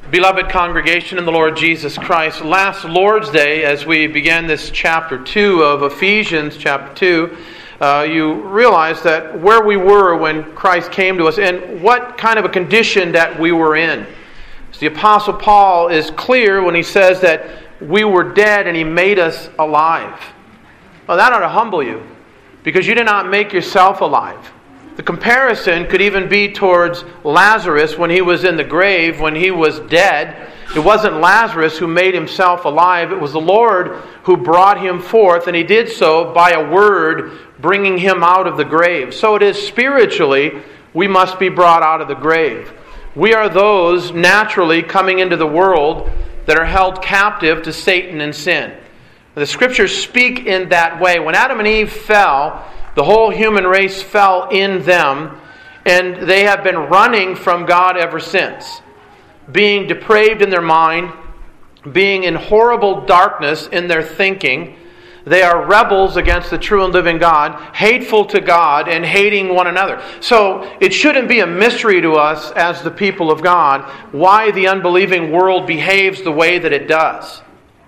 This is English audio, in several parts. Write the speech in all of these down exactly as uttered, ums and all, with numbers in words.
Beloved congregation in the Lord Jesus Christ, last Lord's Day, as we began this chapter two of Ephesians chapter two, uh, you realize that where we were when Christ came to us and what kind of a condition that we were in. So the Apostle Paul is clear when he says that we were dead and he made us alive. Well, that ought to humble you, because you did not make yourself alive. The comparison could even be towards Lazarus when he was in the grave, when he was dead. It wasn't Lazarus who made himself alive. It was the Lord who brought him forth, and he did so by a word bringing him out of the grave. So it is spiritually, we must be brought out of the grave. We are those naturally coming into the world that are held captive to Satan and sin. The Scriptures speak in that way. When Adam and Eve fell, the whole human race fell in them, and they have been running from God ever since. Being depraved in their mind, being in horrible darkness in their thinking, they are rebels against the true and living God, hateful to God, and hating one another. So it shouldn't be a mystery to us as the people of God why the unbelieving world behaves the way that it does.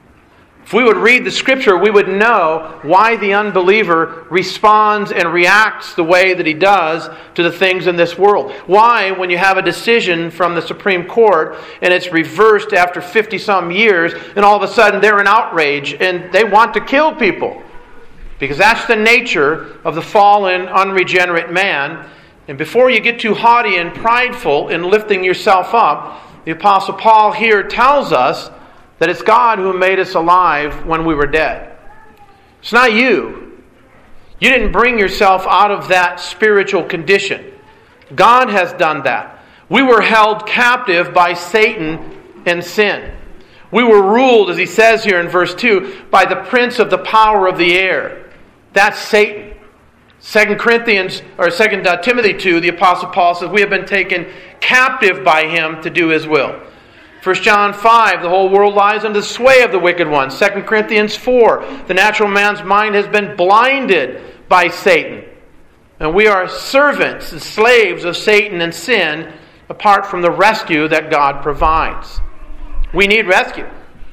If we would read the Scripture, we would know why the unbeliever responds and reacts the way that he does to the things in this world. Why, when you have a decision from the Supreme Court and it's reversed after fifty-some years, and all of a sudden they're in outrage and they want to kill people. Because that's the nature of the fallen, unregenerate man. And before you get too haughty and prideful in lifting yourself up, the Apostle Paul here tells us that it's God who made us alive when we were dead. It's not you. You didn't bring yourself out of that spiritual condition. God has done that. We were held captive by Satan and sin. We were ruled, as he says here in verse two, by the prince of the power of the air. That's Satan. Second Corinthians or Second Timothy two, the Apostle Paul says we have been taken captive by him to do his will. First John five, the whole world lies under the sway of the wicked one. Second Corinthians four, the natural man's mind has been blinded by Satan. And we are servants and slaves of Satan and sin apart from the rescue that God provides. We need rescue.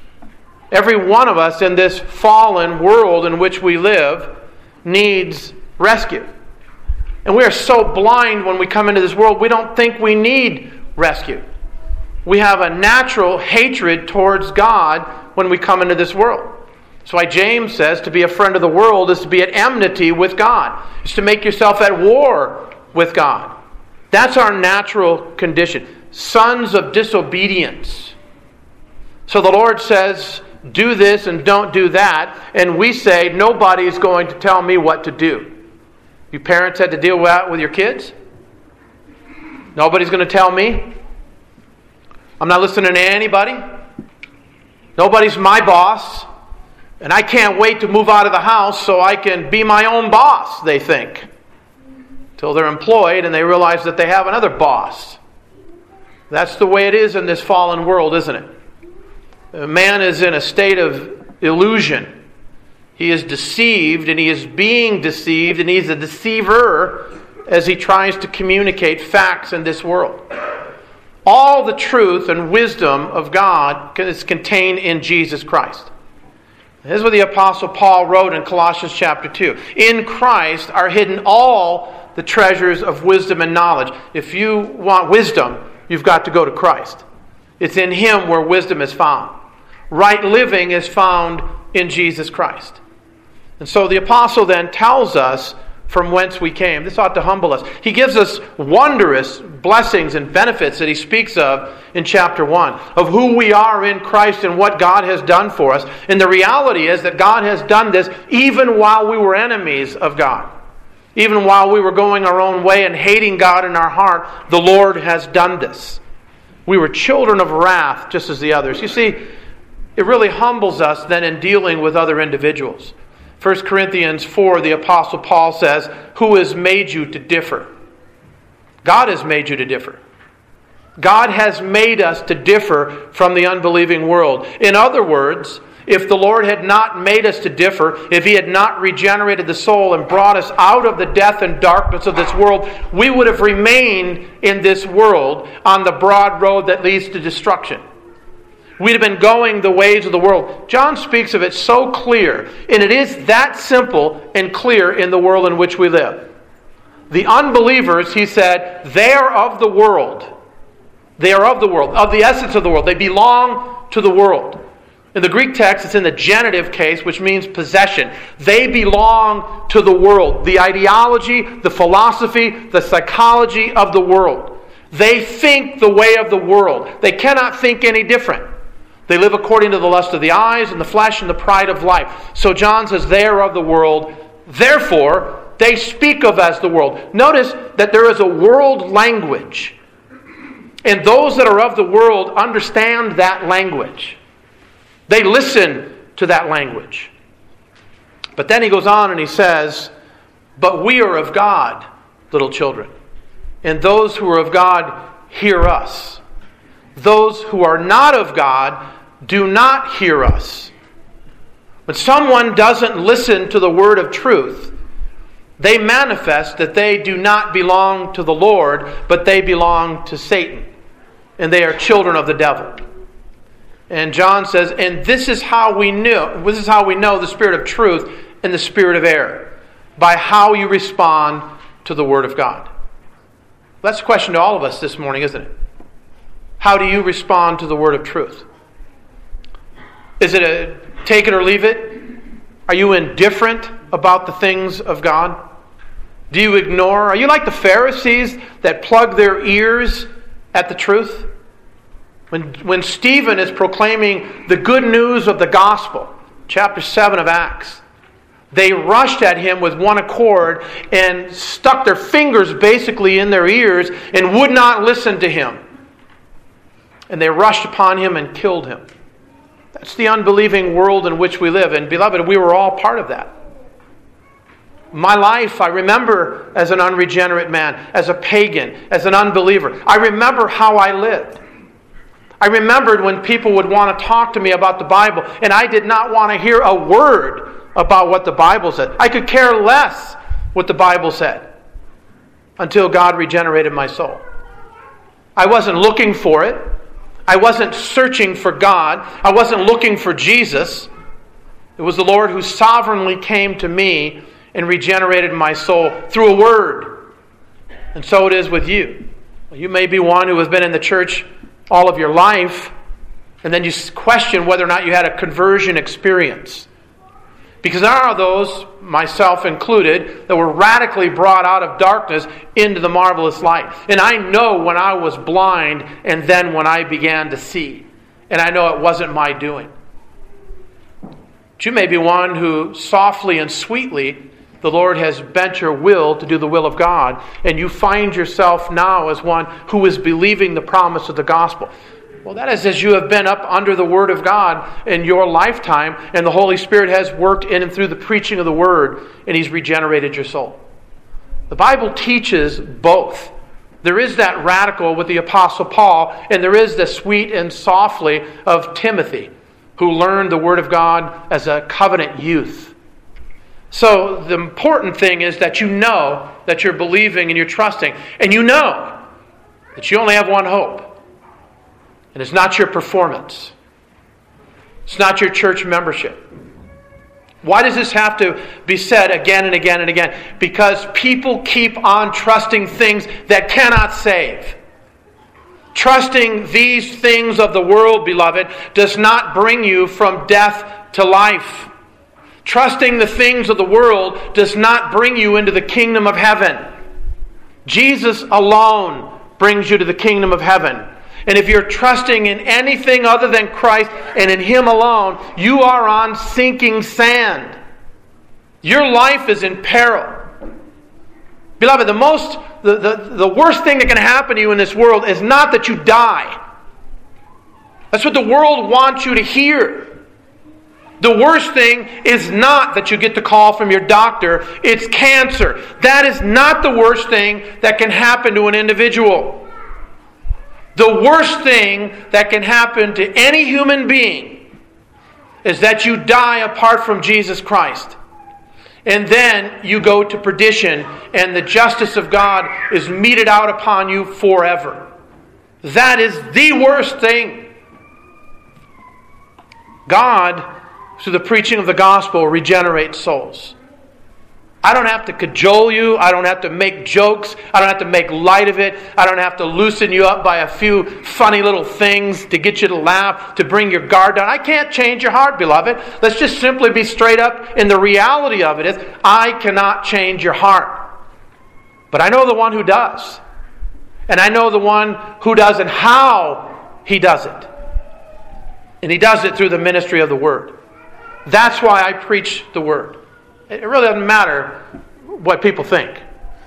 Every one of us in this fallen world in which we live needs rescue. And we are so blind when we come into this world, we don't think we need rescue. We have a natural hatred towards God when we come into this world. That's why James says to be a friend of the world is to be at enmity with God. It's to make yourself at war with God. That's our natural condition. Sons of disobedience. So the Lord says, do this and don't do that. And we say, nobody's going to tell me what to do. You parents had to deal with that with your kids? Nobody's going to tell me? I'm not listening to anybody. Nobody's my boss. And I can't wait to move out of the house so I can be my own boss, they think. Till they're employed and they realize that they have another boss. That's the way it is in this fallen world, isn't it? Man is in a state of illusion. He is deceived and he is being deceived and he's a deceiver as he tries to communicate facts in this world. All the truth and wisdom of God is contained in Jesus Christ. This is what the Apostle Paul wrote in Colossians chapter two. In Christ are hidden all the treasures of wisdom and knowledge. If you want wisdom, you've got to go to Christ. It's in Him where wisdom is found. Right living is found in Jesus Christ. And so the Apostle then tells us from whence we came. This ought to humble us. He gives us wondrous blessings and benefits that he speaks of in chapter one, of who we are in Christ and what God has done for us. And the reality is that God has done this even while we were enemies of God. Even while we were going our own way and hating God in our heart, the Lord has done this. We were children of wrath just as the others. You see, it really humbles us then in dealing with other individuals. First Corinthians four, the Apostle Paul says, who has made you to differ? God has made you to differ. God has made us to differ from the unbelieving world. In other words, if the Lord had not made us to differ, if He had not regenerated the soul and brought us out of the death and darkness of this world, we would have remained in this world on the broad road that leads to destruction. we'd have been going the ways of the world. John speaks of it so clear, and it is that simple and clear in the world in which we live. The unbelievers, he said, they are of the world. They are of the world, of the essence of the world. They belong to the world. In the Greek text, it's in the genitive case, which means possession. They belong to the world. The ideology, the philosophy, the psychology of the world. They think the way of the world. They cannot think any different. They live according to the lust of the eyes and the flesh and the pride of life. So John says they are of the world. Therefore, they speak of as the world. Notice that there is a world language. And those that are of the world understand that language. They listen to that language. But then he goes on and he says, but we are of God, little children. And those who are of God hear us. Those who are not of God do not hear us. When someone doesn't listen to the word of truth, they manifest that they do not belong to the Lord, but they belong to Satan. And they are children of the devil. And John says, and this is how we knew, this is how we know the spirit of truth and the spirit of error, by how you respond to the word of God. That's a question to all of us this morning, isn't it? How do you respond to the word of truth? Is it a take it or leave it? Are you indifferent about the things of God? Do you ignore? Are you like the Pharisees that plug their ears at the truth? When, when Stephen is proclaiming the good news of the gospel, chapter seven of Acts, they rushed at him with one accord and stuck their fingers basically in their ears and would not listen to him. And they rushed upon him and killed him. That's the unbelieving world in which we live. And beloved, we were all part of that. My life, I remember as an unregenerate man, as a pagan, as an unbeliever. I remember how I lived. I remembered when people would want to talk to me about the Bible, and I did not want to hear a word about what the Bible said. I could care less what the Bible said until God regenerated my soul. I wasn't looking for it. I wasn't searching for God. I wasn't looking for Jesus. It was the Lord who sovereignly came to me and regenerated my soul through a word. And so it is with you. You may be one who has been in the church all of your life, and then you question whether or not you had a conversion experience. Because there are those, myself included, that were radically brought out of darkness into the marvelous light. And I know when I was blind and then when I began to see. And I know it wasn't my doing. But you may be one who softly and sweetly the Lord has bent your will to do the will of God, and you find yourself now as one who is believing the promise of the gospel. Well, that is as you have been up under the Word of God in your lifetime, and the Holy Spirit has worked in and through the preaching of the Word, and He's regenerated your soul. The Bible teaches both. There is that radical with the Apostle Paul, and there is the sweet and softly of Timothy, who learned the Word of God as a covenant youth. So the important thing is that you know that you're believing and you're trusting. And you know that you only have one hope. And it's not your performance. It's not your church membership. Why does this have to be said again and again and again? Because people keep on trusting things that cannot save. Trusting these things of the world, beloved, does not bring you from death to life. Trusting the things of the world does not bring you into the kingdom of heaven. Jesus alone brings you to the kingdom of heaven. And if you're trusting in anything other than Christ and in Him alone, you are on sinking sand. Your life is in peril. Beloved, the most, the, the, the worst thing that can happen to you in this world is not that you die. That's what the world wants you to hear. The worst thing is not that you get the call from your doctor. It's cancer. That is not the worst thing that can happen to an individual. The worst thing that can happen to any human being is that you die apart from Jesus Christ. And then you go to perdition, and the justice of God is meted out upon you forever. That is the worst thing. God, through the preaching of the gospel, regenerates souls. I don't have to cajole you. I don't have to make jokes. I don't have to make light of it. I don't have to loosen you up by a few funny little things to get you to laugh, to bring your guard down. I can't change your heart, beloved. Let's just simply be straight up. And the reality of it is, I cannot change your heart. But I know the one who does. And I know the one who does and how He does it. And He does it through the ministry of the Word. That's why I preach the Word. It really doesn't matter what people think.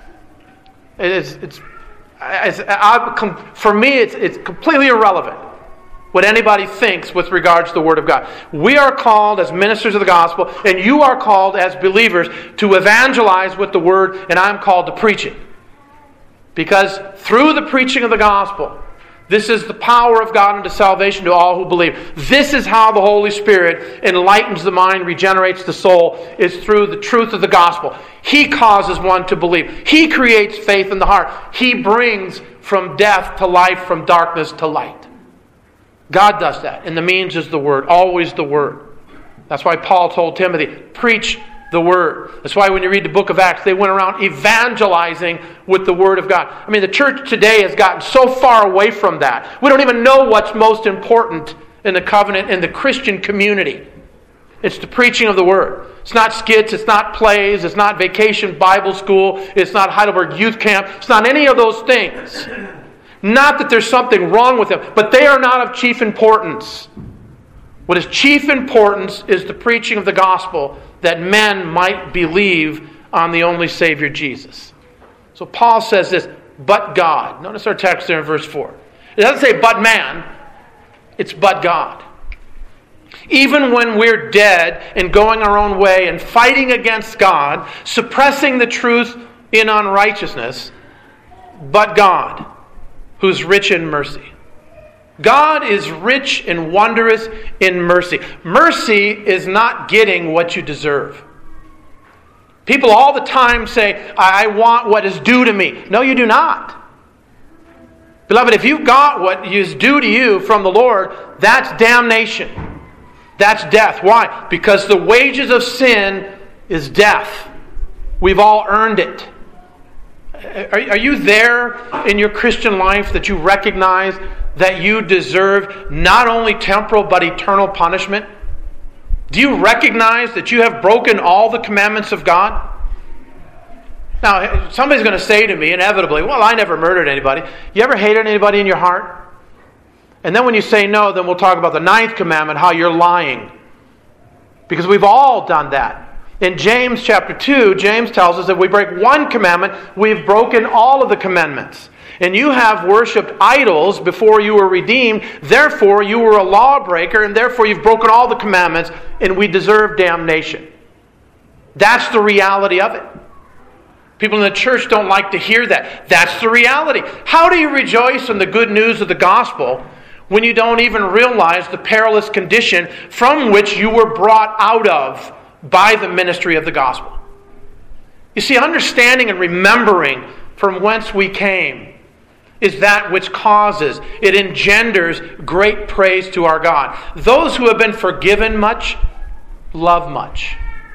It is, it's, it's I, for me, it's, it's completely irrelevant what anybody thinks with regards to the Word of God. We are called as ministers of the gospel, and you are called as believers to evangelize with the Word, and I'm called to preach it. Because through the preaching of the gospel, this is the power of God unto salvation to all who believe. This is how the Holy Spirit enlightens the mind, regenerates the soul, is through the truth of the gospel. He causes one to believe. He creates faith in the heart. He brings from death to life, from darkness to light. God does that. And the means is the Word, always the Word. That's why Paul told Timothy, preach the Word. That's why when you read the book of Acts, they went around evangelizing with the Word of God. I mean, the church today has gotten so far away from that. We don't even know what's most important in the covenant, in the Christian community. It's the preaching of the Word. It's not skits, it's not plays, it's not vacation Bible school, it's not Heidelberg Youth Camp, it's not any of those things. Not that there's something wrong with them, but they are not of chief importance. What is chief importance is the preaching of the gospel, that men might believe on the only Savior, Jesus. So Paul says this, but God. Notice our text there in verse four. It doesn't say but man, it's but God. Even when we're dead and going our own way and fighting against God, suppressing the truth in unrighteousness, but God, who's rich in mercy. God is rich and wondrous in mercy. Mercy is not getting what you deserve. People all the time say, I want what is due to me. No, you do not. Beloved, if you got what is due to you from the Lord, that's damnation. That's death. Why? Because the wages of sin is death. We've all earned it. Are you there in your Christian life that you recognize that you deserve not only temporal but eternal punishment? Do you recognize that you have broken all the commandments of God? Now, somebody's going to say to me inevitably, well, I never murdered anybody. You ever hated anybody in your heart? And then when you say no, then we'll talk about the ninth commandment, how you're lying. Because we've all done that. In James chapter two, James tells us that if we break one commandment, we've broken all of the commandments. And you have worshipped idols before you were redeemed. Therefore, you were a lawbreaker, and therefore you've broken all the commandments, and we deserve damnation. That's the reality of it. People in the church don't like to hear that. That's the reality. How do you rejoice in the good news of the gospel when you don't even realize the perilous condition from which you were brought out of by the ministry of the gospel? You see, understanding and remembering from whence we came is that which causes, it engenders great praise to our God. Those who have been forgiven much, love much.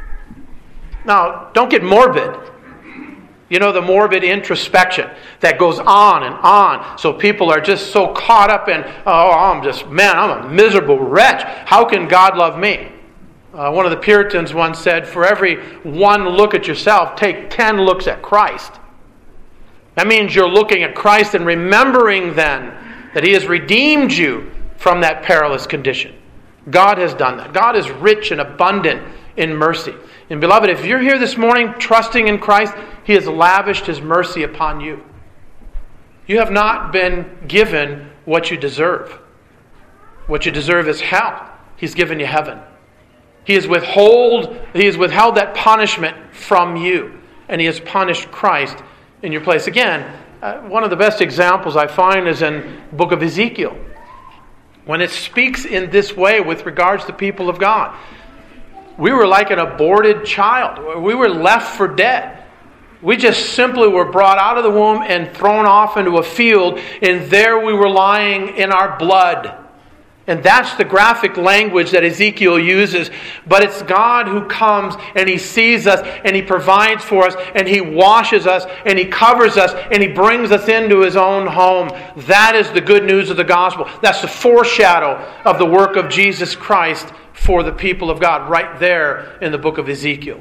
Now, don't get morbid. You know, the morbid introspection that goes on and on. So people are just so caught up in, oh, I'm just, man, I'm a miserable wretch. How can God love me? Uh, one of the Puritans once said, for every one look at yourself, take ten looks at Christ. That means you're looking at Christ and remembering then that He has redeemed you from that perilous condition. God has done that. God is rich and abundant in mercy. And beloved, if you're here this morning trusting in Christ, He has lavished His mercy upon you. You have not been given what you deserve. What you deserve is hell. He's given you heaven. He has withhold, He has withheld that punishment from you. And He has punished Christ in your place. Again, uh, one of the best examples I find is in the book of Ezekiel. When it speaks in this way with regards to people of God. We were like an aborted child. We were left for dead. We just simply were brought out of the womb and thrown off into a field, and there we were lying in our blood. And that's the graphic language that Ezekiel uses. But it's God who comes and He sees us and He provides for us and He washes us and He covers us and He brings us into His own home. That is the good news of the gospel. That's the foreshadow of the work of Jesus Christ for the people of God, right there in the book of Ezekiel.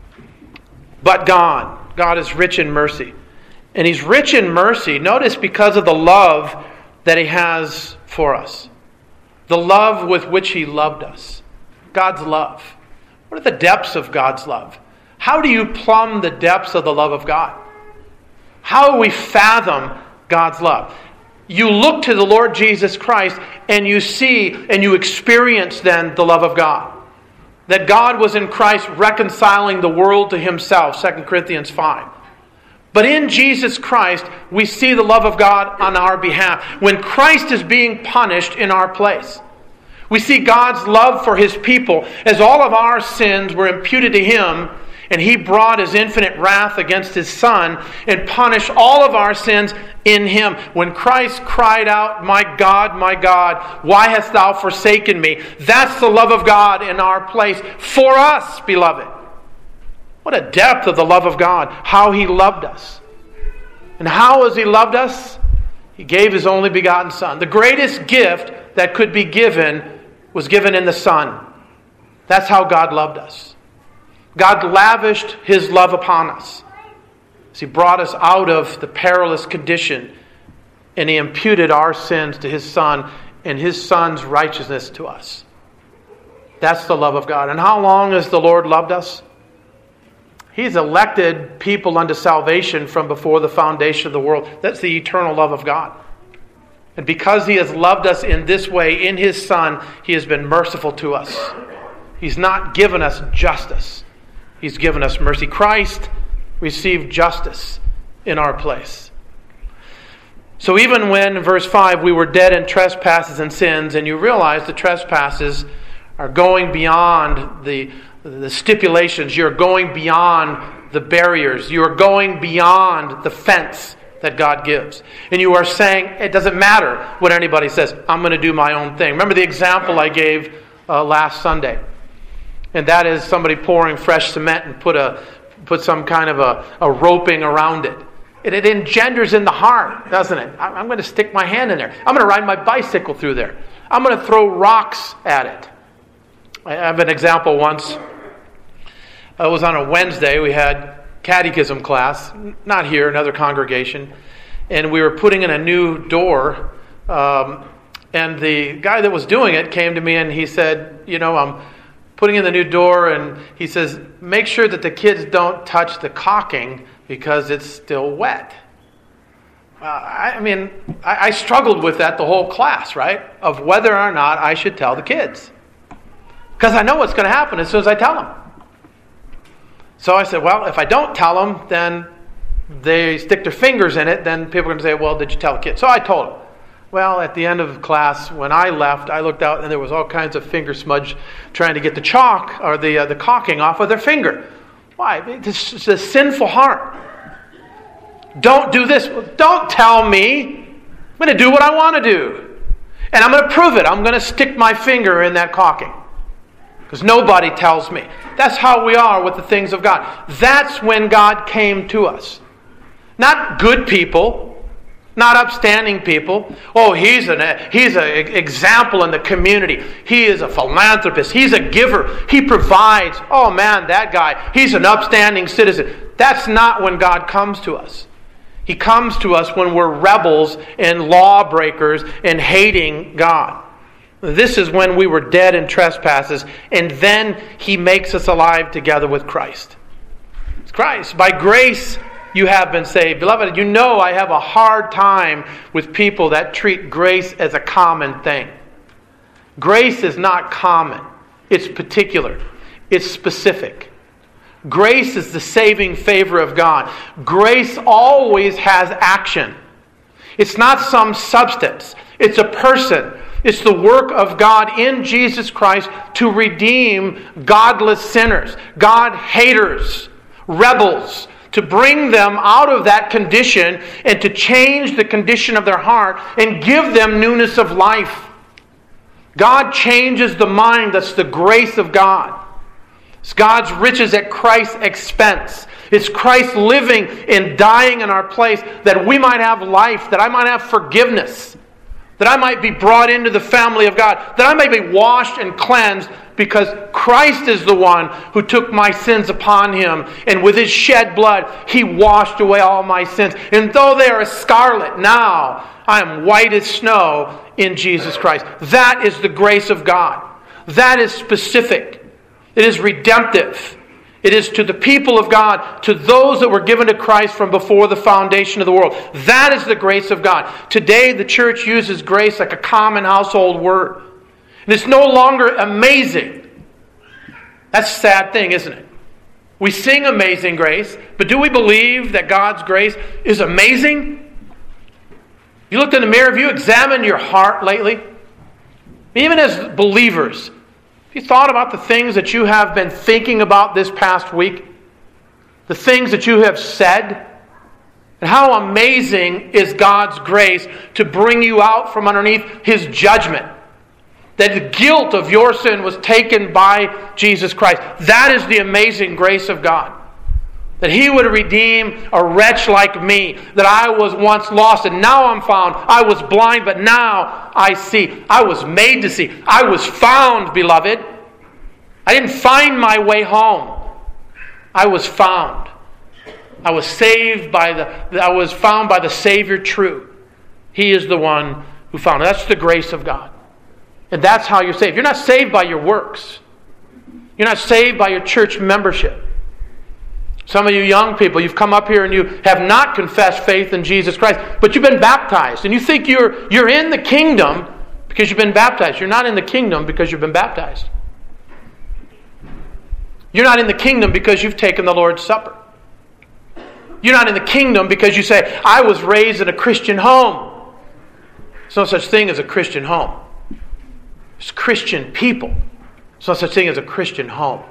But God, God is rich in mercy. And He's rich in mercy, notice, because of the love that He has for us. The love with which He loved us. God's love. What are the depths of God's love? How do you plumb the depths of the love of God? How do we fathom God's love? You look to the Lord Jesus Christ and you see and you experience then the love of God. That God was in Christ reconciling the world to Himself, Second Corinthians five. But in Jesus Christ, we see the love of God on our behalf. When Christ is being punished in our place, we see God's love for His people as all of our sins were imputed to Him, and He brought His infinite wrath against His Son and punished all of our sins in Him. When Christ cried out, "My God, my God, why hast Thou forsaken me?" That's the love of God in our place for us, beloved. What a depth of the love of God. How He loved us. And how has He loved us? He gave His only begotten Son. The greatest gift that could be given was given in the Son. That's how God loved us. God lavished His love upon us as He brought us out of the perilous condition, and He imputed our sins to His Son and His Son's righteousness to us. That's the love of God. And how long has the Lord loved us? He's elected people unto salvation from before the foundation of the world. That's the eternal love of God. And because He has loved us in this way, in His Son, He has been merciful to us. He's not given us justice. He's given us mercy. Christ received justice in our place. So even when, in verse five, we were dead in trespasses and sins, and you realize the trespasses are going beyond the The stipulations, you're going beyond the barriers. You are going beyond the fence that God gives. And you are saying, it doesn't matter what anybody says. I'm going to do my own thing. Remember the example I gave uh, last Sunday. And that is somebody pouring fresh cement and put a put some kind of a, a roping around it. And it engenders in the heart, doesn't it? I'm going to stick my hand in there. I'm going to ride my bicycle through there. I'm going to throw rocks at it. I have an example once. It was on a Wednesday. We had catechism class, not here, another congregation, and we were putting in a new door. Um, and the guy that was doing it came to me and he said, you know, I'm putting in the new door, and he says, make sure that the kids don't touch the caulking because it's still wet. Uh, I, I mean, I, I struggled with that the whole class, right? Of whether or not I should tell the kids. Because I know what's going to happen as soon as I tell them. So I said, well, if I don't tell them, then they stick their fingers in it, then people are going to say, well, did you tell the kid? So I told them. Well, at the end of class, when I left, I looked out and there was all kinds of finger smudge trying to get the chalk or the uh, the caulking off of their finger. Why? It's a sinful heart. Don't do this. Don't tell me. I'm going to do what I want to do. And I'm going to prove it. I'm going to stick my finger in that caulking. Because nobody tells me. That's how we are with the things of God. That's when God came to us. Not good people. Not upstanding people. Oh, he's an he's an example in the community. He is a philanthropist. He's a giver. He provides. Oh man, that guy. He's an upstanding citizen. That's not when God comes to us. He comes to us when we're rebels and lawbreakers and hating God. This is when we were dead in trespasses, and then He makes us alive together with Christ. It's Christ. By grace you have been saved. Beloved, you know I have a hard time with people that treat grace as a common thing. Grace is not common. It's particular. It's specific. Grace is the saving favor of God. Grace always has action. It's not some substance. It's a person. It's the work of God in Jesus Christ to redeem godless sinners, God haters, rebels, to bring them out of that condition and to change the condition of their heart and give them newness of life. God changes the mind. That's the grace of God. It's God's riches at Christ's expense. It's Christ living and dying in our place that we might have life, that I might have forgiveness, that I might be brought into the family of God, that I may be washed and cleansed because Christ is the one who took my sins upon Him, and with His shed blood He washed away all my sins. And though they are as scarlet, now I am white as snow in Jesus Christ. That is the grace of God. That is specific. It is redemptive. It is to the people of God, to those that were given to Christ from before the foundation of the world. That is the grace of God. Today the church uses grace like a common household word. And it's no longer amazing. That's a sad thing, isn't it? We sing Amazing Grace, but do we believe that God's grace is amazing? You looked in the mirror, have you examined your heart lately? Even as believers, have you thought about the things that you have been thinking about this past week? The things that you have said? And how amazing is God's grace to bring you out from underneath His judgment. That the guilt of your sin was taken by Jesus Christ. That is the amazing grace of God. That He would redeem a wretch like me. That I was once lost and now I'm found. I was blind but now I see. I was made to see. I was found, beloved. I didn't find my way home. I was found. I was saved by the, I was found by the Savior true. He is the one who found. That's the grace of God. And that's how you're saved. You're not saved by your works. You're not saved by your church membership. Some of you young people, you've come up here and you have not confessed faith in Jesus Christ, but you've been baptized. And you think you're, you're in the kingdom because you've been baptized. You're not in the kingdom because you've been baptized. You're not in the kingdom because you've taken the Lord's Supper. You're not in the kingdom because you say, I was raised in a Christian home. There's no such thing as a Christian home. There's Christian people. There's no such thing as a Christian home.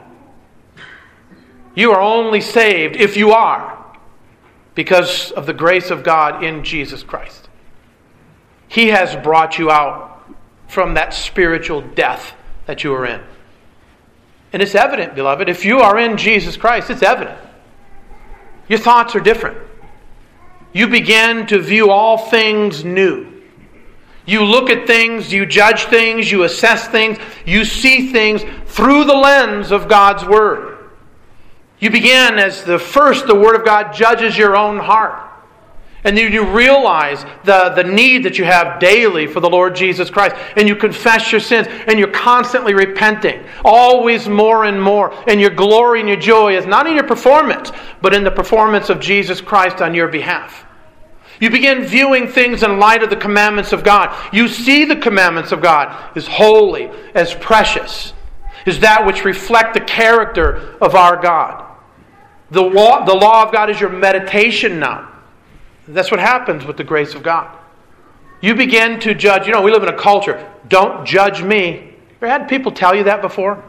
You are only saved, if you are, because of the grace of God in Jesus Christ. He has brought you out from that spiritual death that you were in. And it's evident, beloved, if you are in Jesus Christ, it's evident. Your thoughts are different. You begin to view all things new. You look at things, you judge things, you assess things, you see things through the lens of God's Word. You begin as the first, the Word of God judges your own heart. And then you realize the, the need that you have daily for the Lord Jesus Christ. And you confess your sins. And you're constantly repenting. Always more and more. And your glory and your joy is not in your performance, but in the performance of Jesus Christ on your behalf. You begin viewing things in light of the commandments of God. You see the commandments of God as holy, as precious, as that which reflect the character of our God. The law, the law of God is your meditation now. That's what happens with the grace of God. You begin to judge. You know, we live in a culture. Don't judge me. Ever had people tell you that before?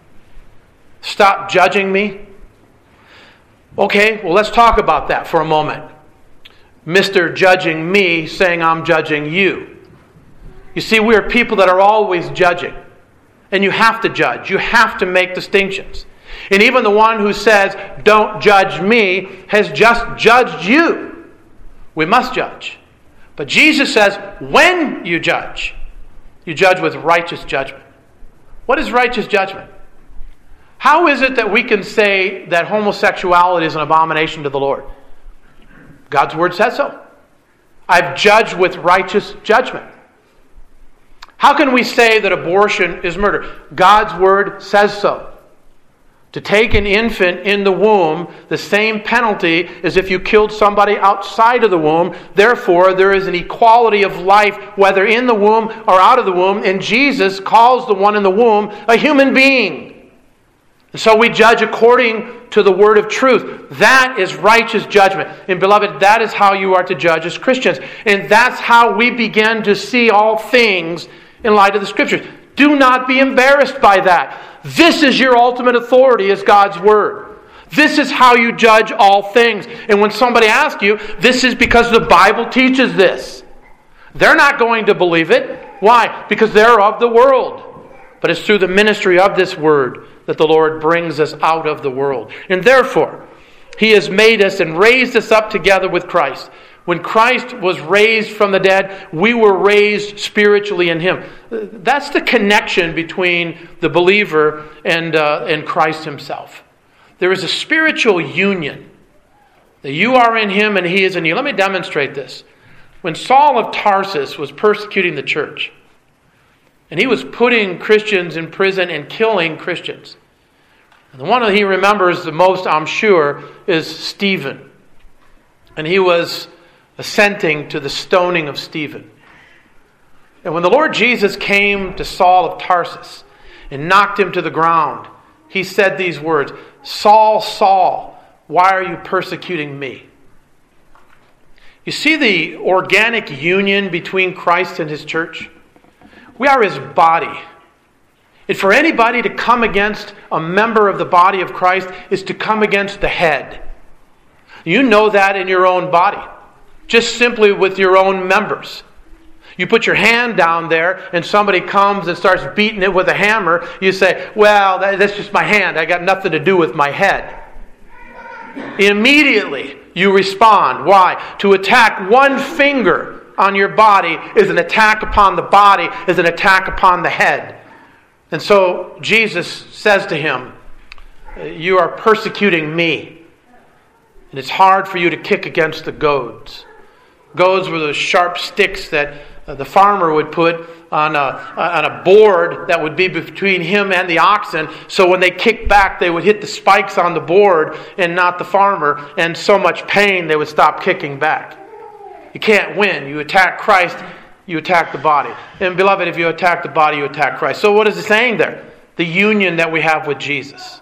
Stop judging me. Okay, well, let's talk about that for a moment. Mister Judging me saying I'm judging you. You see, we are people that are always judging. And you have to judge. You have to make distinctions. And even the one who says, don't judge me, has just judged you. We must judge. But Jesus says, when you judge, you judge with righteous judgment. What is righteous judgment? How is it that we can say that homosexuality is an abomination to the Lord? God's Word says so. I've judged with righteous judgment. How can we say that abortion is murder? God's Word says so. To take an infant in the womb, the same penalty as if you killed somebody outside of the womb. Therefore, there is an equality of life, whether in the womb or out of the womb. And Jesus calls the one in the womb a human being. And so we judge according to the word of truth. That is righteous judgment. And beloved, that is how you are to judge as Christians. And that's how we begin to see all things in light of the Scriptures. Do not be embarrassed by that. This is your ultimate authority, is God's Word. This is how you judge all things. And when somebody asks you, this is because the Bible teaches this. They're not going to believe it. Why? Because they're of the world. But it's through the ministry of this word that the Lord brings us out of the world. And therefore, He has made us and raised us up together with Christ. When Christ was raised from the dead, we were raised spiritually in Him. That's the connection between the believer and, uh, and Christ Himself. There is a spiritual union. That you are in Him and He is in you. Let me demonstrate this. When Saul of Tarsus was persecuting the church, and he was putting Christians in prison and killing Christians, and the one that he remembers the most, I'm sure, is Stephen. And he was assenting to the stoning of Stephen. And when the Lord Jesus came to Saul of Tarsus and knocked him to the ground, He said these words, "Saul, Saul, why are you persecuting me?" You see the organic union between Christ and His church? We are His body. And for anybody to come against a member of the body of Christ is to come against the head. You know that in your own body. Just simply with your own members. You put your hand down there and somebody comes and starts beating it with a hammer. You say, well, that's just my hand. I got nothing to do with my head. Immediately you respond. Why? To attack one finger on your body is an attack upon the body, is an attack upon the head. And so Jesus says to him, you are persecuting me. And it's hard for you to kick against the goads. Goads were those sharp sticks that the farmer would put on a, on a board that would be between him and the oxen. So when they kicked back, they would hit the spikes on the board and not the farmer. And so much pain, they would stop kicking back. You can't win. You attack Christ, you attack the body. And beloved, if you attack the body, you attack Christ. So what is it saying there? The union that we have with Jesus.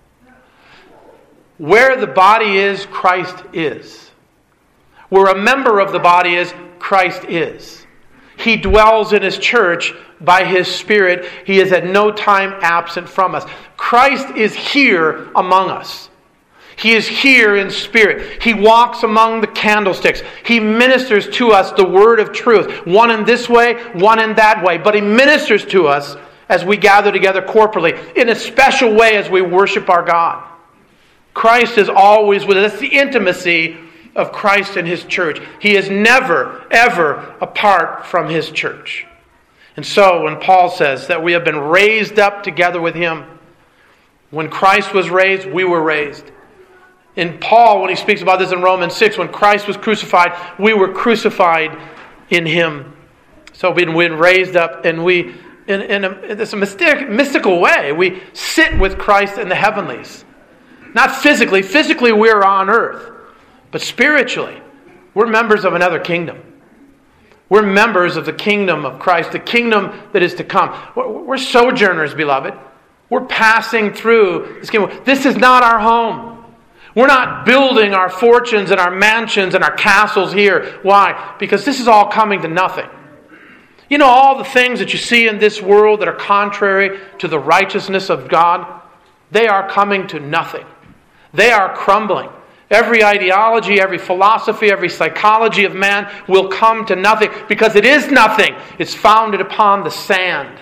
Where the body is, Christ is. Where a member of the body is, Christ is. He dwells in His church by His Spirit. He is at no time absent from us. Christ is here among us. He is here in spirit. He walks among the candlesticks. He ministers to us the word of truth. One in this way, one in that way. But He ministers to us as we gather together corporately in a special way as we worship our God. Christ is always with us. That's the intimacy of Christ and His church. He is never, ever apart from His church. And so when Paul says that we have been raised up together with Him, when Christ was raised, we were raised. In Paul, when he speaks about this in Romans six, when Christ was crucified, we were crucified in Him. So we've been raised up, and we, in, in, a, in this mystic, mystical way, we sit with Christ in the heavenlies. Not physically. Physically, we're on earth. But spiritually, we're members of another kingdom. We're members of the kingdom of Christ, the kingdom that is to come. We're sojourners, beloved. We're passing through this kingdom. This is not our home. We're not building our fortunes and our mansions and our castles here. Why? Because this is all coming to nothing. You know, all the things that you see in this world that are contrary to the righteousness of God, they are coming to nothing. They are crumbling. Every ideology, every philosophy, every psychology of man will come to nothing because it is nothing. It's founded upon the sand.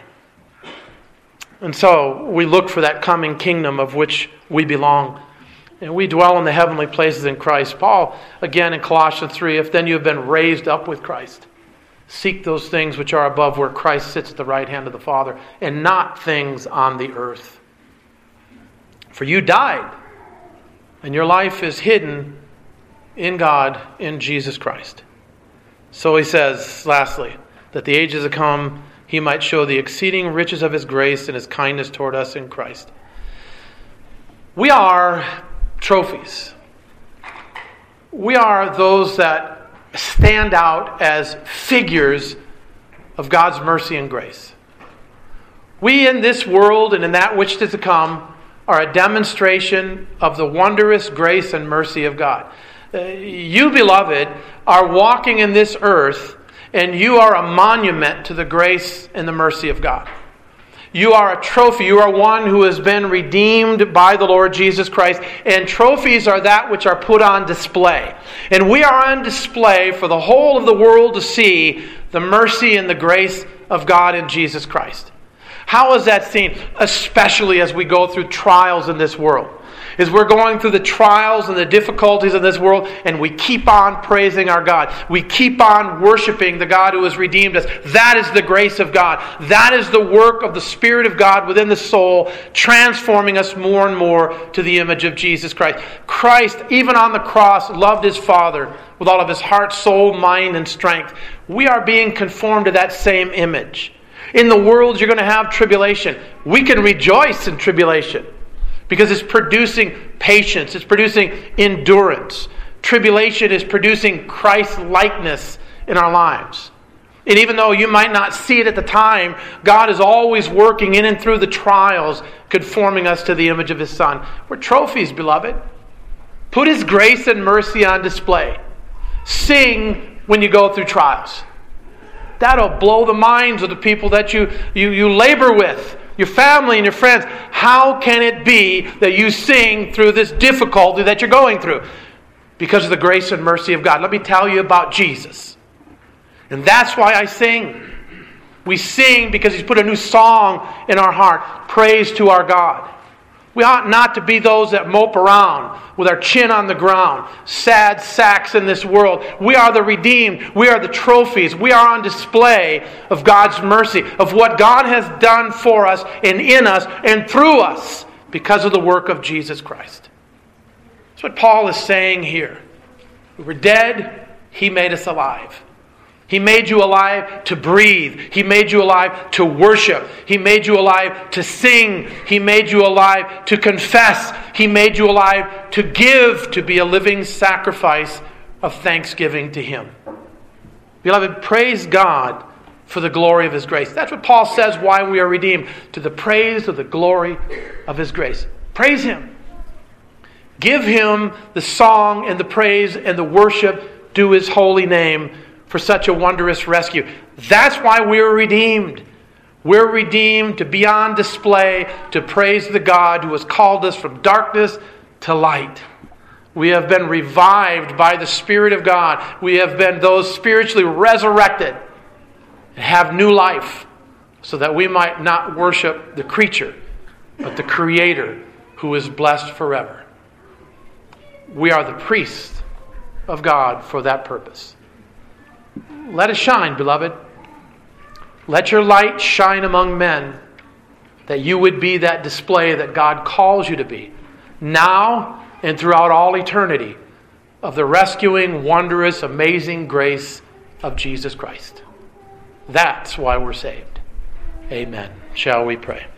And so we look for that coming kingdom of which we belong. And we dwell in the heavenly places in Christ. Paul, again in Colossians three, if then you have been raised up with Christ, seek those things which are above where Christ sits at the right hand of the Father, and not things on the earth. For you died, and your life is hidden in God, in Jesus Christ. So he says, lastly, that the ages to come, He might show the exceeding riches of His grace and His kindness toward us in Christ. We are trophies. We are those that stand out as figures of God's mercy and grace. We in this world and in that which is to come are a demonstration of the wondrous grace and mercy of God. Uh, you, beloved, are walking in this earth, and you are a monument to the grace and the mercy of God. You are a trophy. You are one who has been redeemed by the Lord Jesus Christ. And trophies are that which are put on display. And we are on display for the whole of the world to see the mercy and the grace of God in Jesus Christ. How is that seen? Especially as we go through trials in this world. As we're going through the trials and the difficulties in this world, and we keep on praising our God. We keep on worshiping the God who has redeemed us. That is the grace of God. That is the work of the Spirit of God within the soul, transforming us more and more to the image of Jesus Christ. Christ, even on the cross, loved His Father with all of His heart, soul, mind, and strength. We are being conformed to that same image. In the world, you're going to have tribulation. We can rejoice in tribulation, because it's producing patience. It's producing endurance. Tribulation is producing Christ-likeness in our lives. And even though you might not see it at the time, God is always working in and through the trials, conforming us to the image of His Son. We're trophies, beloved. Put His grace and mercy on display. Sing when you go through trials. That'll blow the minds of the people that you, you, you labor with. Your family and your friends. How can it be that you sing through this difficulty that you're going through? Because of the grace and mercy of God. Let me tell you about Jesus. And that's why I sing. We sing because He's put a new song in our heart. Praise to our God. We ought not to be those that mope around with our chin on the ground, sad sacks in this world. We are the redeemed. We are the trophies. We are on display of God's mercy, of what God has done for us and in us and through us because of the work of Jesus Christ. That's what Paul is saying here. We were dead. He made us alive. He made you alive to breathe. He made you alive to worship. He made you alive to sing. He made you alive to confess. He made you alive to give, to be a living sacrifice of thanksgiving to Him. Beloved, praise God for the glory of His grace. That's what Paul says why we are redeemed. To the praise of the glory of His grace. Praise Him. Give Him the song and the praise and the worship due His holy name for such a wondrous rescue. That's why we're redeemed. We're redeemed to be on display, to praise the God who has called us from darkness to light. We have been revived by the Spirit of God. We have been those spiritually resurrected and have new life, so that we might not worship the creature, but the Creator who is blessed forever. We are the priests of God for that purpose. Let it shine, beloved. Let your light shine among men, that you would be that display that God calls you to be, now and throughout all eternity, of the rescuing, wondrous, amazing grace of Jesus Christ. That's why we're saved. Amen. Shall we pray?